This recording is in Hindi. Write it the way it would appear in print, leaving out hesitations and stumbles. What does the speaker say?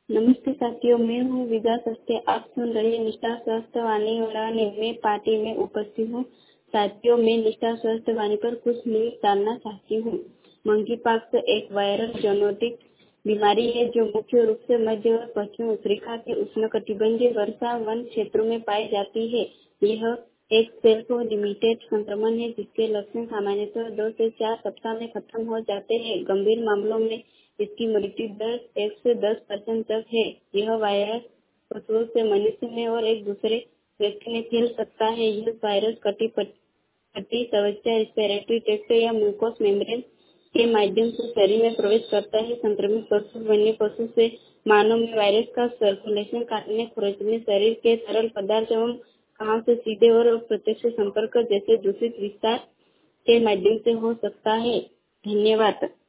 नमस्ते साथियों, मैं हूँ विदा सस्ते। आप सुन रहे निष्ठा स्वास्थ्य वाणी और मैं पार्टी में उपस्थित हूँ। साथियों, मैं निष्ठा स्वास्थ्य वाणी पर कुछ मिनट डालना चाहती हूँ। मंकी पॉक्स एक वायरल जूनोटिक बीमारी है जो मुख्य रूप से मध्य और पश्चिम अफ्रीका के उष्णकटिबंधीय वर्षा वन क्षेत्रों में पाई जाती है। यह एक सेल्फ लिमिटेड संक्रमण है जिसके लक्षण सामान्यतः 2 से 4 सप्ताह में खत्म हो जाते हैं। गंभीर मामलों में इसकी मृत्यु दर 1 से 10% तक है। यह वायरस पशुओं से मनुष्य में और एक दूसरे व्यक्ति में फैल सकता है। यह वायरस कटी त्वचा, रेस्पिरेटरी ट्रैक्ट या म्यूकोस मेम्ब्रेन के माध्यम से शरीर में प्रवेश करता है। संक्रमित पशु वन्य पशु से मानव में वायरस का सर्कुलेशन काटने, खुरचने, शरीर के तरल पदार्थ एवं घाव से सीधे और अप्रत्यक्ष संपर्क जैसे दूषित विस्तार के माध्यम से हो सकता है। धन्यवाद।